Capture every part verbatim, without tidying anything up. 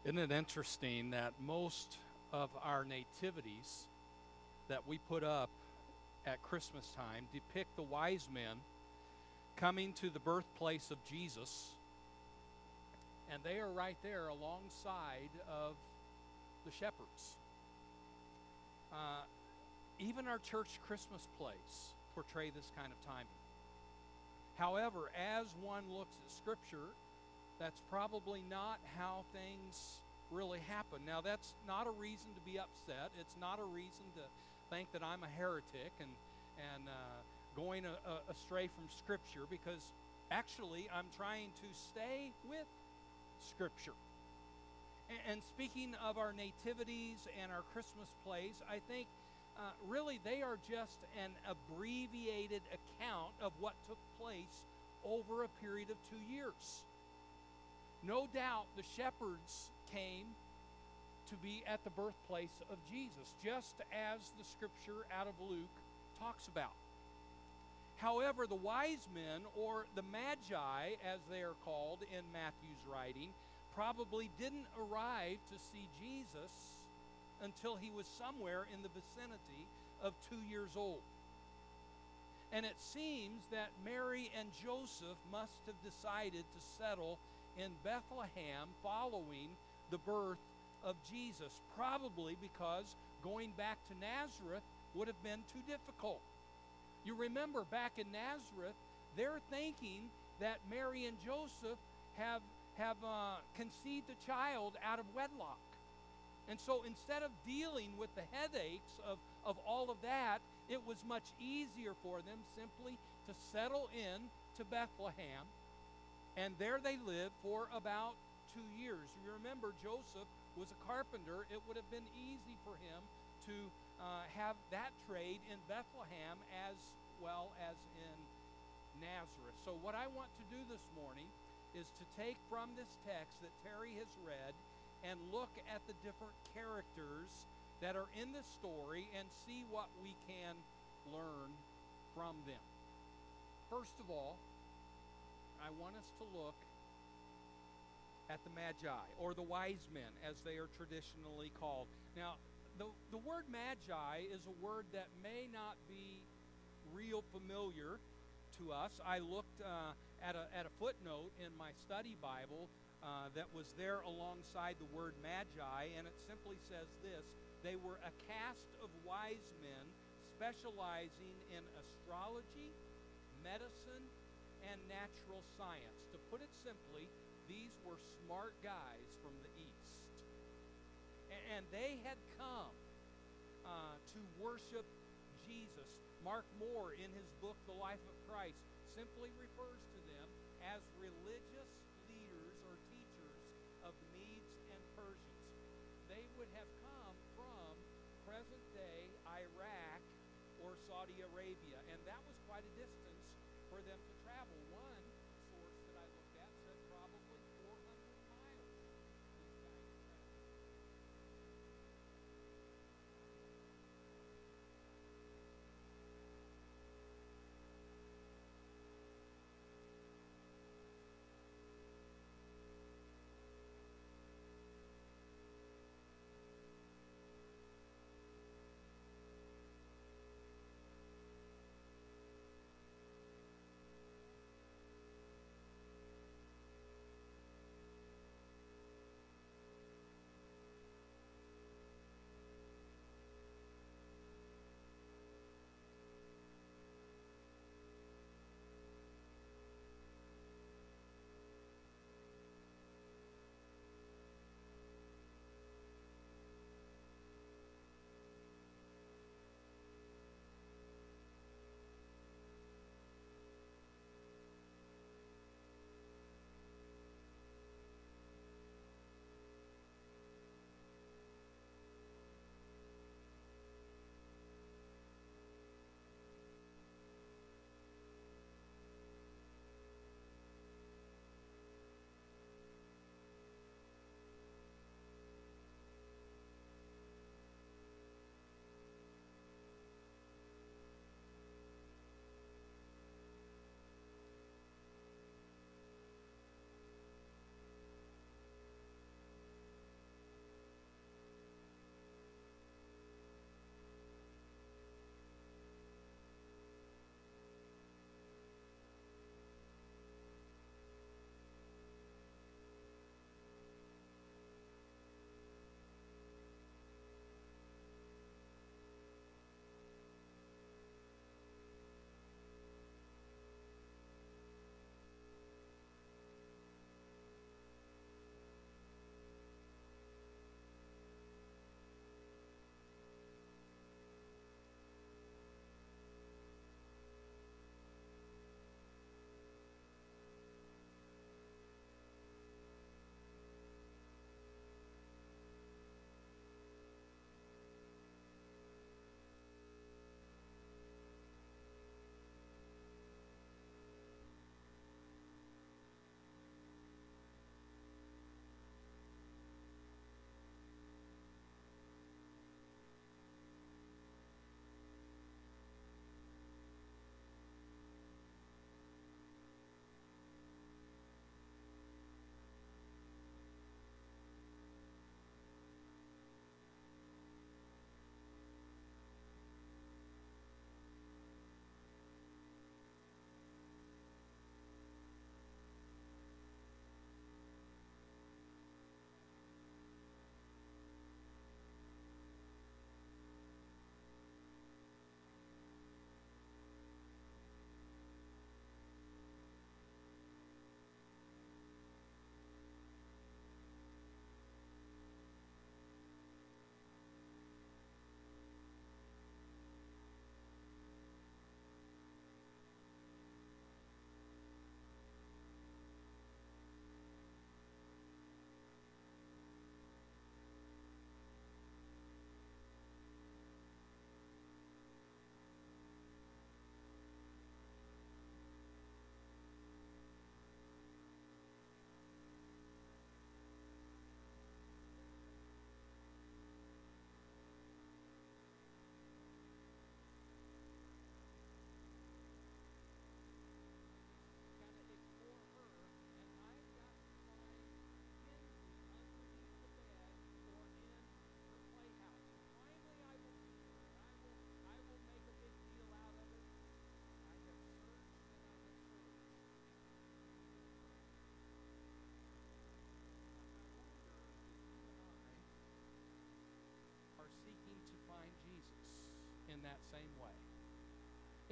Isn't it interesting that most of our nativities that we put up at Christmas time depict the wise men coming to the birthplace of Jesus, and they are right there alongside of the shepherds. Uh, even our church Christmas plays portray this kind of timing. However, as one looks at Scripture, that's probably not how things really happen. Now, that's not a reason to be upset. It's not a reason to think that I'm a heretic and and uh, going a, a, astray from Scripture, because actually I'm trying to stay with Scripture. And, and speaking of our nativities and our Christmas plays, I think uh, really they are just an abbreviated account of what took place over a period of two years. No doubt the shepherds came to be at the birthplace of Jesus, just as the Scripture out of Luke talks about. However, the wise men, or the magi as they are called in Matthew's writing, probably didn't arrive to see Jesus until he was somewhere in the vicinity of two years old. And it seems that Mary and Joseph must have decided to settle in Bethlehem following the birth of Jesus, probably because going back to Nazareth would have been too difficult. You remember back in Nazareth, they're thinking that Mary and Joseph have, have uh, conceived a child out of wedlock. And so instead of dealing with the headaches of, of all of that, it was much easier for them simply to settle in to Bethlehem. And there they lived for about two years. You remember Joseph was a carpenter. It would have been easy for him to uh, have that trade in Bethlehem as well as in Nazareth. So what I want to do this morning is to take from this text that Terry has read and look at the different characters that are in this story and see what we can learn from them. First of all, I want us to look at the Magi, or the wise men, as they are traditionally called. Now, the, the word Magi is a word that may not be real familiar to us. I looked uh, at, a, at a footnote in my study Bible uh, that was there alongside the word Magi, and it simply says this: they were a caste of wise men specializing in astrology, medicine, and natural science. To put it simply, these were smart guys from the East. And they had come uh, to worship Jesus. Mark Moore, in his book, The Life of Christ, simply refers to them as religious leaders or teachers of the Medes and Persians. They would have come from present-day Iraq or Saudi Arabia, and that was quite a distance for them to travel. One source that I looked at said probably four hundred miles these guys traveled.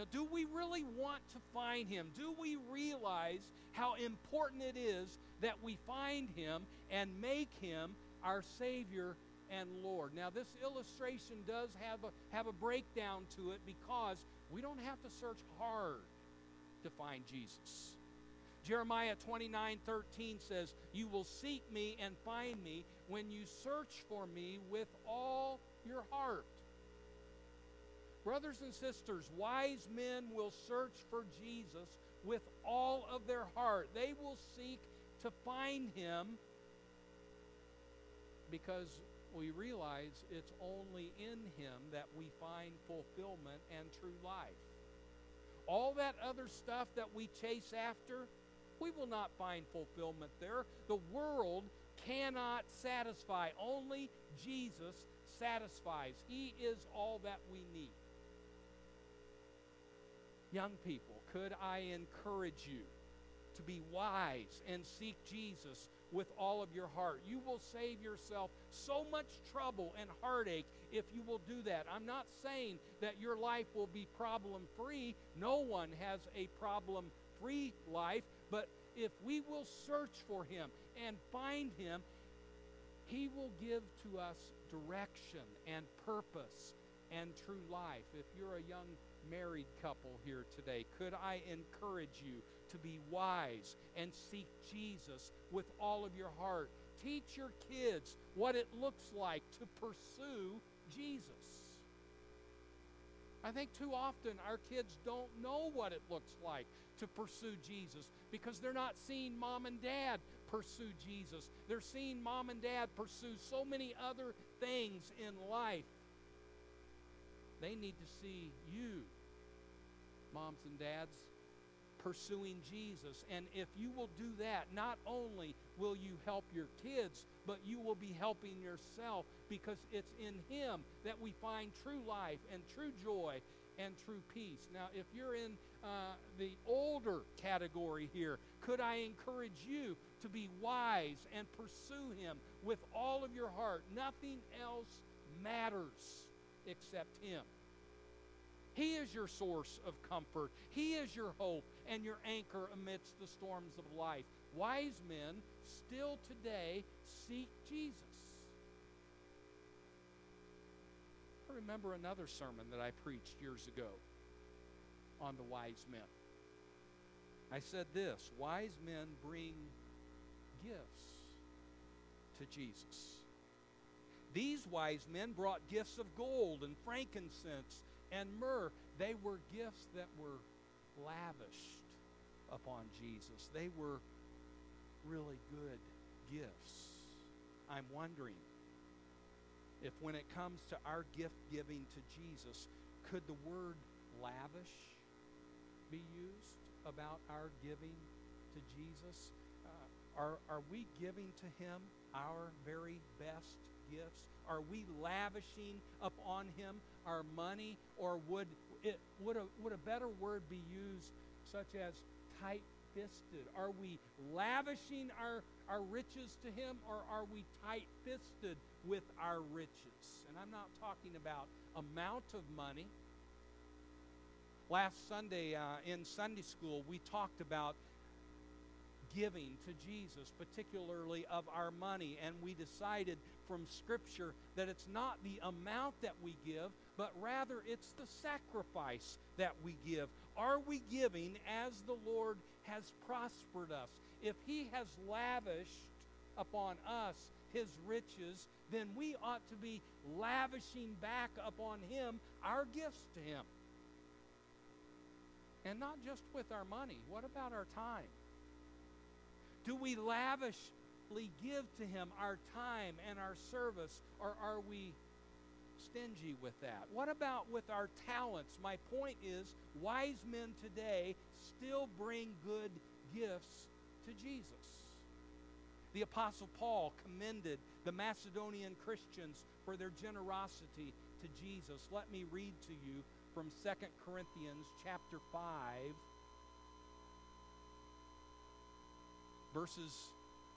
Now, do we really want to find Him? Do we realize how important it is that we find Him and make Him our Savior and Lord? Now, this illustration does have a, have a breakdown to it because we don't have to search hard to find Jesus. Jeremiah twenty-nine thirteen says, "You will seek me and find me when you search for me with all your heart." Brothers and sisters, wise men will search for Jesus with all of their heart. They will seek to find Him because we realize it's only in Him that we find fulfillment and true life. All that other stuff that we chase after, we will not find fulfillment there. The world cannot satisfy. Only Jesus satisfies. He is all that we need. Young people, could I encourage you to be wise and seek Jesus with all of your heart? You will save yourself so much trouble and heartache if you will do that. I'm not saying that your life will be problem-free. No one has a problem-free life. But if we will search for Him and find Him, He will give to us direction and purpose and true life. If you're a young married couple here today, could I encourage you to be wise and seek Jesus with all of your heart? Teach your kids what it looks like to pursue Jesus. I think too often our kids don't know what it looks like to pursue Jesus because they're not seeing mom and dad pursue Jesus. They're seeing mom and dad pursue so many other things in life. They need to see you, moms and dads, pursuing Jesus. And if you will do that, not only will you help your kids, but you will be helping yourself because it's in Him that we find true life and true joy and true peace. Now, if you're in uh, the older category here, could I encourage you to be wise and pursue Him with all of your heart? Nothing else matters except Him. He is your source of comfort. He is your hope and your anchor amidst the storms of life. Wise men still today seek Jesus. I remember another sermon that I preached years ago on the wise men. I said this: wise men bring gifts to Jesus. These wise men brought gifts of gold and frankincense and myrrh. They were gifts that were lavished upon Jesus. They were really good gifts. I'm wondering if when it comes to our gift giving to Jesus, could the word lavish be used about our giving to Jesus? Uh, are, are we giving to Him our very best gifts? Are we lavishing upon Him our money? Or would it would a, would a better word be used such as tight-fisted? Are we lavishing our, our riches to Him, or are we tight-fisted with our riches? And I'm not talking about amount of money. Last Sunday uh, in Sunday school, we talked about giving to Jesus, particularly of our money, and we decided from Scripture that it's not the amount that we give, but rather it's the sacrifice that we give. Are we giving as the Lord has prospered us? If He has lavished upon us His riches, then we ought to be lavishing back upon Him our gifts to Him. And not just with our money. What about our time? Do we lavishly give to Him our time and our service, or are we stingy with that? What about with our talents? My point is, wise men today still bring good gifts to Jesus. The Apostle Paul commended the Macedonian Christians for their generosity to Jesus. Let me read to you from Second Corinthians chapter five, verses,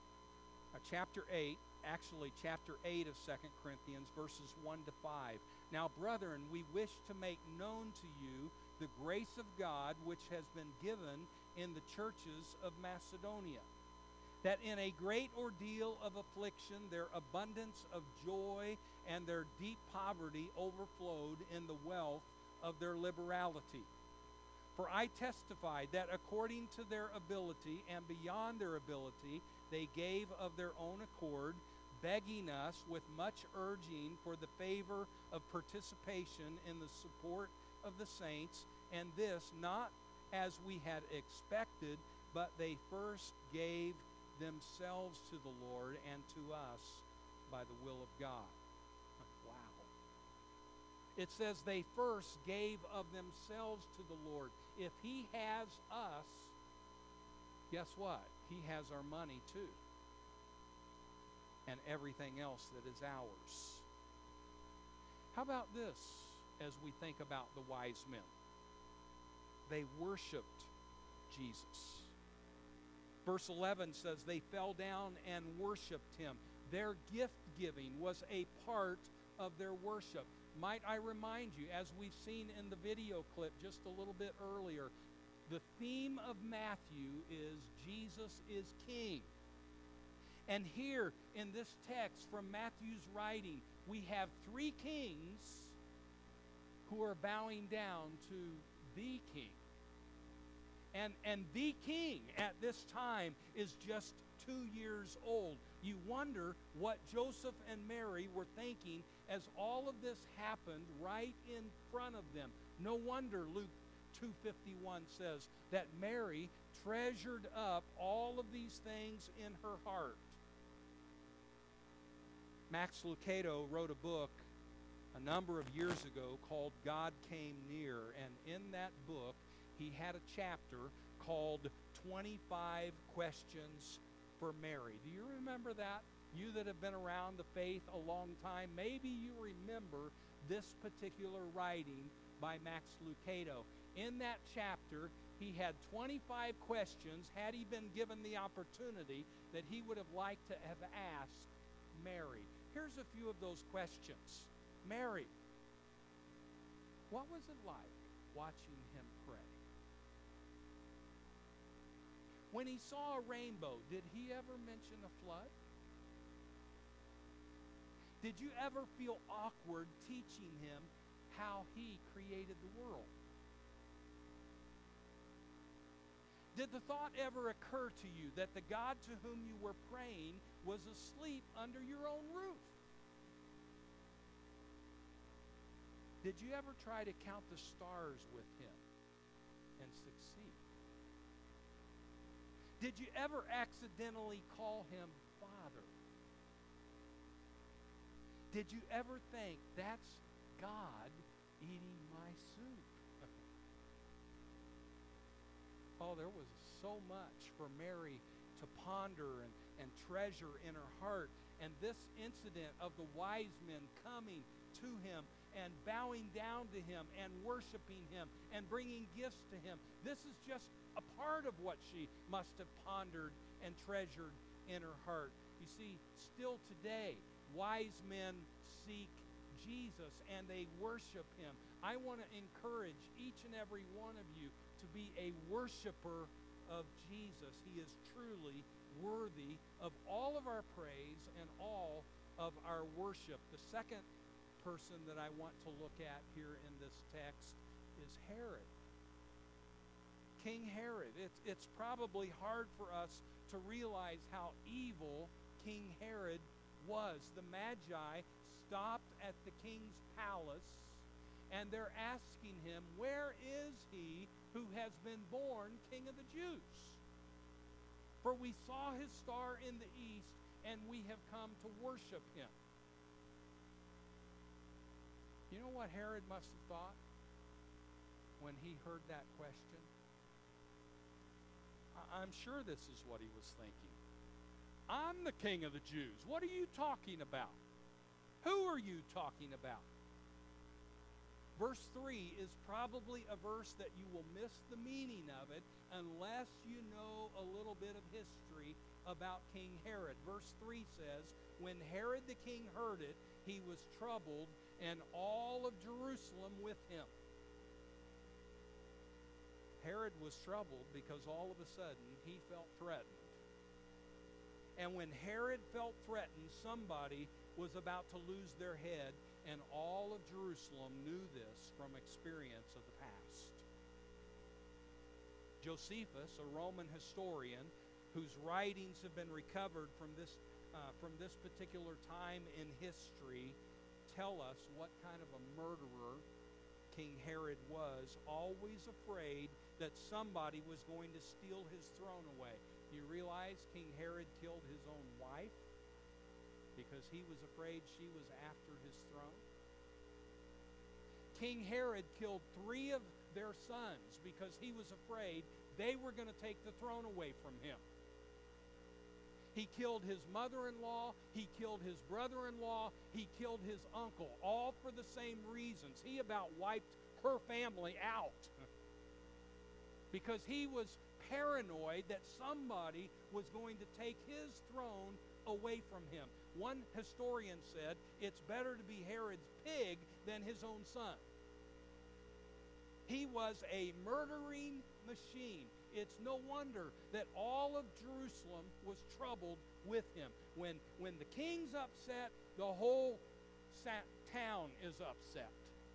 uh, chapter eight, actually chapter eight of Second Corinthians, verses one to five. Now, brethren, we wish to make known to you the grace of God which has been given in the churches of Macedonia, that in a great ordeal of affliction their abundance of joy and their deep poverty overflowed in the wealth of their liberality. For I testify that according to their ability and beyond their ability, they gave of their own accord, begging us with much urging for the favor of participation in the support of the saints, and this not as we had expected, but they first gave themselves to the Lord and to us by the will of God. Wow. It says they first gave of themselves to the Lord. If He has us, guess what? He has our money too. And everything else that is ours. How about this as we think about the wise men? They worshiped Jesus. Verse eleven says they fell down and worshiped Him. Their gift giving was a part of their worship. Might I remind you, as we've seen in the video clip just a little bit earlier, the theme of Matthew is Jesus is King. And here in this text from Matthew's writing, we have three kings who are bowing down to the King. And, and the King at this time is just two years old. You wonder what Joseph and Mary were thinking as all of this happened right in front of them. No wonder Luke two fifty-one says that Mary treasured up all of these things in her heart. Max Lucado wrote a book a number of years ago called God Came Near, and in that book he had a chapter called twenty-five Questions for Mary. Do you remember that? You that have been around the faith a long time, maybe you remember this particular writing by Max Lucado. In that chapter, he had twenty-five questions, had he been given the opportunity, that he would have liked to have asked Mary. Here's a few of those questions. Mary, what was it like watching him pray? When he saw a rainbow, did he ever mention a flood? Did you ever feel awkward teaching him how he created the world? Did the thought ever occur to you that the God to whom you were praying was asleep under your own roof? Did you ever try to count the stars with him and succeed? Did you ever accidentally call him Father? Did you ever think, that's God eating my soup? Oh, there was so much for Mary to ponder and, and treasure in her heart. And this incident of the wise men coming to him and bowing down to him and worshiping him and bringing gifts to him, this is just a part of what she must have pondered and treasured in her heart. You see, still today, wise men seek Jesus and they worship him. I want to encourage each and every one of you to be a worshiper of Jesus. He is truly worthy of all of our praise and all of our worship. The second person that I want to look at here in this text is Herod. King Herod. It's, it's probably hard for us to realize how evil King Herod was. The Magi stopped at the king's palace and they're asking him, where is he who has been born King of the Jews? For we saw his star in the east, and we have come to worship him. You know what Herod must have thought when he heard that question? I'm sure this is what he was thinking. I'm the King of the Jews. What are you talking about? Who are you talking about? Verse three is probably a verse that you will miss the meaning of it unless you know a little bit of history about King Herod. Verse three says, when Herod the king heard it, he was troubled, and all of Jerusalem with him. Herod was troubled because all of a sudden he felt threatened. And when Herod felt threatened, somebody was about to lose their head, and all of Jerusalem knew this from experience of the past. Josephus, a Roman historian whose writings have been recovered from this, uh, from this particular time in history, tell us what kind of a murderer King Herod was, always afraid that somebody was going to steal his throne away. Do you realize King Herod killed his own wife because he was afraid she was after his throne? King Herod killed three of their sons because he was afraid they were going to take the throne away from him. He killed his mother-in-law, he killed his brother-in-law, he killed his uncle, all for the same reasons. He about wiped her family out because he was paranoid that somebody was going to take his throne away from him. One historian said, it's better to be Herod's pig than his own son. He was a murdering machine. It's no wonder that all of Jerusalem was troubled with him. When, when the king's upset, the whole sa- town is upset.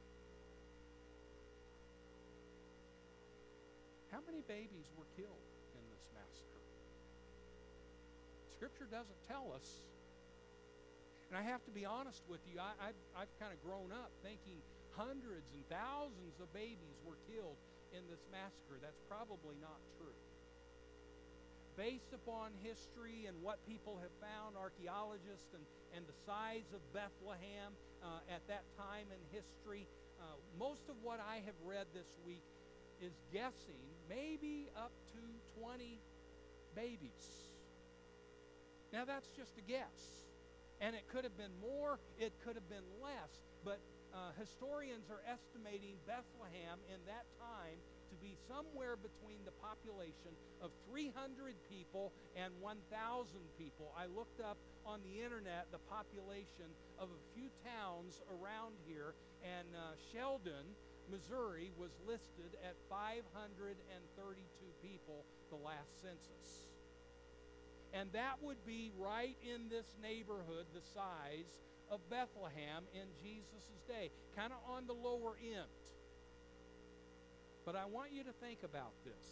How many babies were killed in this massacre? Scripture doesn't tell us. And I have to be honest with you, I, I've, I've kind of grown up thinking hundreds and thousands of babies were killed in this massacre. That's probably not true. Based upon history and what people have found, archaeologists, and, and the size of Bethlehem uh, at that time in history, uh, most of what I have read this week is guessing maybe up to twenty babies. Now that's just a guess. And it could have been more, it could have been less, but uh, historians are estimating Bethlehem in that time to be somewhere between the population of three hundred people and one thousand people. I looked up on the internet the population of a few towns around here, and uh, Sheldon, Missouri, was listed at five hundred thirty-two people the last census. And that would be right in this neighborhood, the size of Bethlehem in Jesus' day, kind of on the lower end. But I want you to think about this.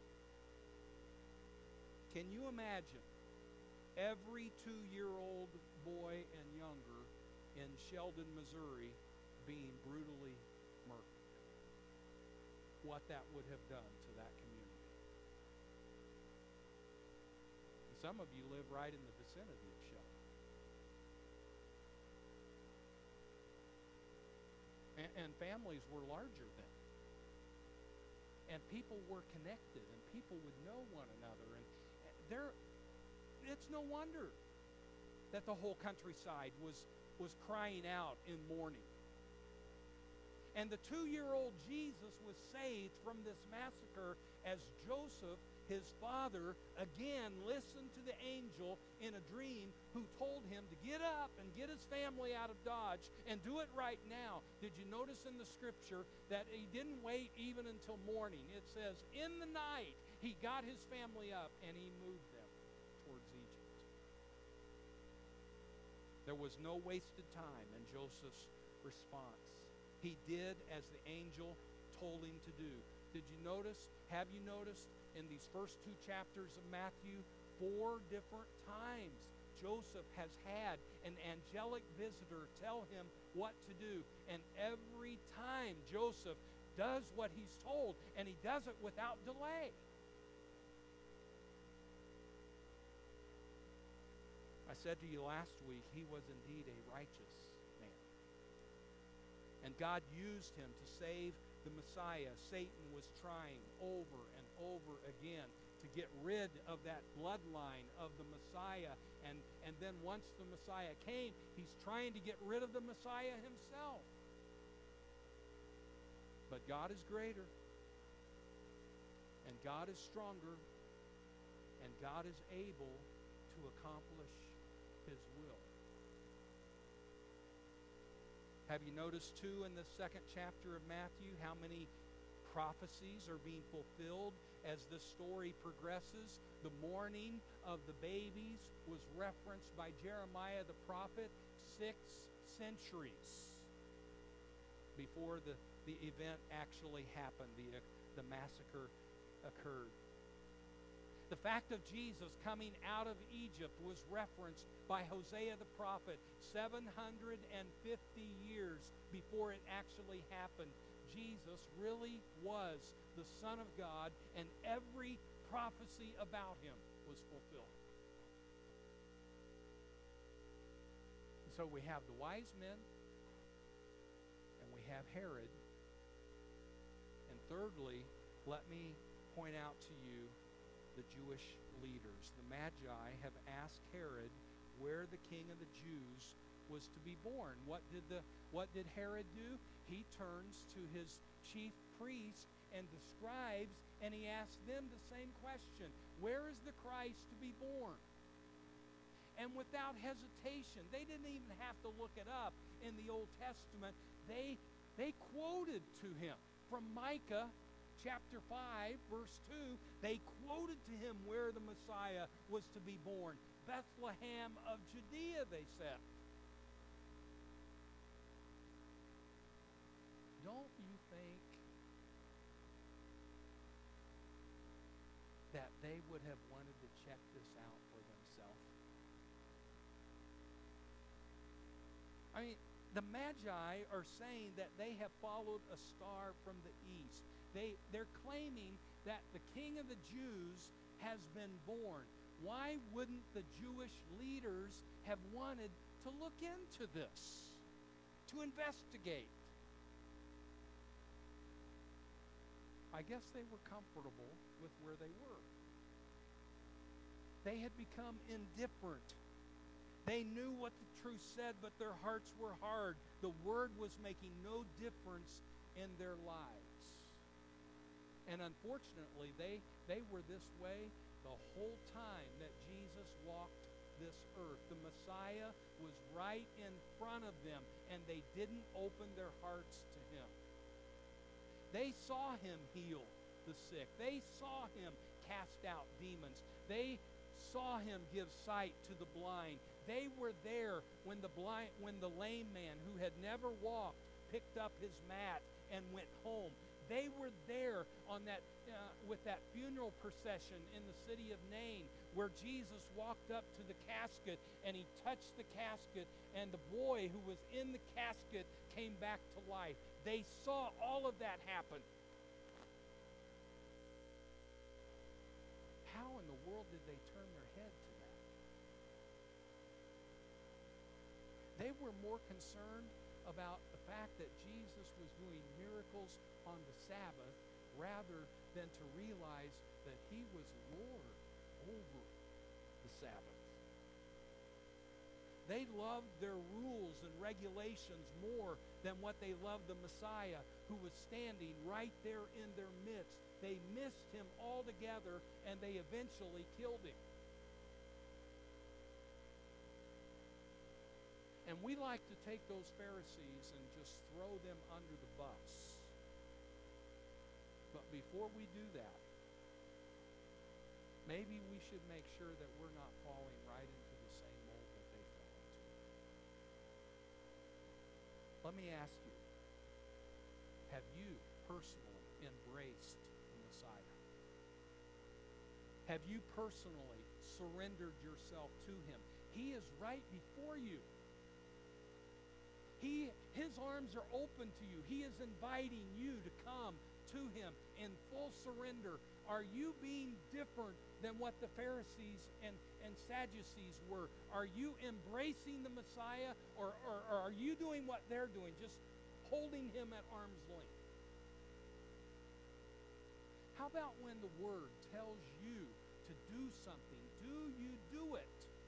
Can you imagine every two-year-old boy and younger in Sheldon, Missouri, being brutally murdered? What that would have done to that community. And some of you live right in the vicinity of Sheldon. And, and families were larger then. And people were connected, and people would know one another. And there, it's no wonder that the whole countryside was, was crying out in mourning. And the two-year-old Jesus was saved from this massacre as Joseph, his father, again listened to the angel in a dream who told him to get up and get his family out of Dodge and do it right now. Did you notice in the scripture that he didn't wait even until morning? It says, in the night, he got his family up and he moved them towards Egypt. There was no wasted time in Joseph's response. He did as the angel told him to do. Did you notice, have you noticed, in these first two chapters of Matthew, four different times Joseph has had an angelic visitor tell him what to do. And every time Joseph does what he's told, and he does it without delay. I said to you last week, he was indeed a righteous man. And God used him to save the Messiah. Satan was trying over and over again to get rid of that bloodline of the Messiah. And, and then once the Messiah came, he's trying to get rid of the Messiah himself. But God is greater. And God is stronger. And God is able to accomplish his will. Have you noticed, too, in the second chapter of Matthew, how many prophecies are being fulfilled as this story progresses? The mourning of the babies was referenced by Jeremiah the prophet six centuries before the, the event actually happened, the, the massacre occurred. The fact of Jesus coming out of Egypt was referenced by Hosea the prophet seven hundred fifty years before it actually happened. Jesus really was the Son of God, and every prophecy about him was fulfilled. And so we have the wise men, and we have Herod. And thirdly, let me point out to you the Jewish leaders. The Magi have asked Herod where the king of the Jews was to be born. What did the what did Herod do? He turns to his chief priest and the scribes, and he asks them the same question. Where is the Christ to be born? And without hesitation, they didn't even have to look it up in the Old Testament. They they quoted to him from Micah chapter five, verse two, they quoted to him where the Messiah was to be born. Bethlehem of Judea, they said. Don't you think that they would have wanted to check this out for themselves? I mean, the Magi are saying that they have followed a star from the east. They, they're claiming that the King of the Jews has been born. Why wouldn't the Jewish leaders have wanted to look into this, to investigate? I guess they were comfortable with where they were. They had become indifferent. They knew what the truth said, but their hearts were hard. The word was making no difference in their lives. And unfortunately, they, they were this way the whole time that Jesus walked this earth. The Messiah was right in front of them, and they didn't open their hearts to him. They saw him heal the sick. They saw him cast out demons. They saw him give sight to the blind. They were there when the blind, when the lame man who had never walked picked up his mat and went home. They were there on that uh, with that funeral procession in the city of Nain, where Jesus walked up to the casket and he touched the casket, and the boy who was in the casket came back to life. They saw all of that happen. How in the world did they turn their head to that? They were more concerned about the fact that Jesus was doing miracles on the Sabbath rather than to realize that he was Lord over the Sabbath. They loved their rules and regulations more than what they loved the Messiah, who was standing right there in their midst. They missed him altogether, and they eventually killed him. And we like to take those Pharisees and just throw them under the bus. But before we do that, maybe we should make sure that we're not falling right into the same mold that they fell into. Let me ask you, have you personally embraced the Messiah? Have you personally surrendered yourself to him? He is right before you. He, his arms are open to you. He is inviting you to come to him in full surrender. Are you being different than what the Pharisees and, and Sadducees were? Are you embracing the Messiah, or, or, or are you doing what they're doing, just holding him at arm's length? How about when the Word tells you to do something, do you do it?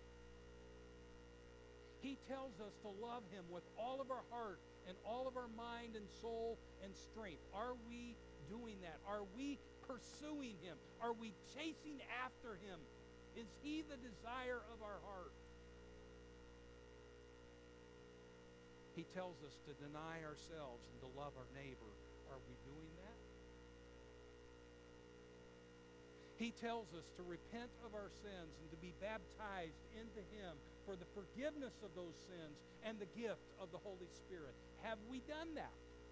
He tells us to love him with all of our heart and all of our mind and soul and strength. Are we doing that? Are we pursuing him? Are we chasing after him? Is he the desire of our heart? He tells us to deny ourselves and to love our neighbor. Are we doing that? He tells us to repent of our sins and to be baptized into Him for the forgiveness of those sins and the gift of the Holy Spirit. Have we done that?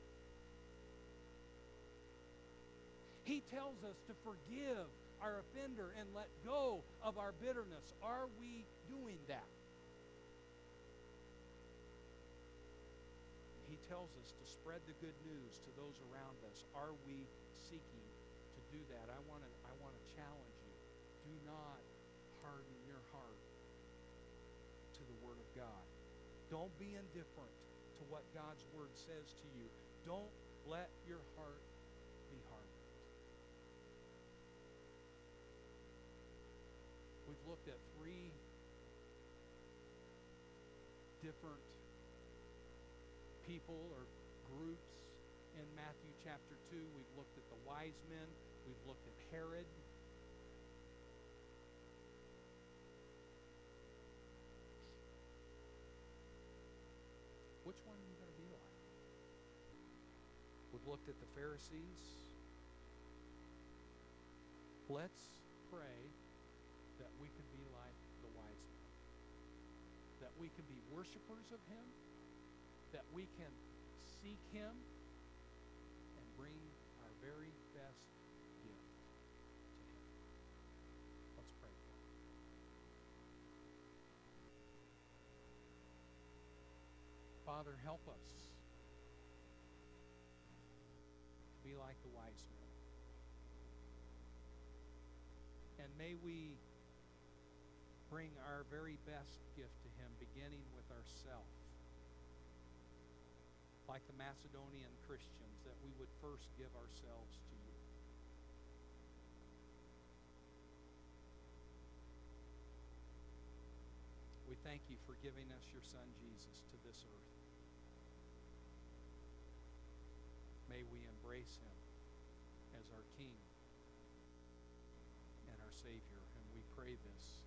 He tells us to forgive our offender and let go of our bitterness. Are we doing that? He tells us to spread the good news to those around us. Are we seeking to do that? I want to I want to challenge you. Do not harden your heart to the Word of God. Don't be indifferent to what God's Word says to you. Don't let your heart be hardened. We've looked at three different people or groups in Matthew chapter two. We've looked at the wise men. We've looked at Herod. Which one are you going to be like? We've looked at the Pharisees. Let's pray that we could be like the wise men. That we can be worshipers of Him. That we can seek Him and bring our very best gift to Him. Let's pray. Father, help us to be like the wise men. And may we bring our very best gift to Him, beginning with ourselves. Like the Macedonian Christians, that we would first give ourselves to You. We thank You for giving us Your Son Jesus to this earth. May we embrace Him as our King and our Savior, and we pray this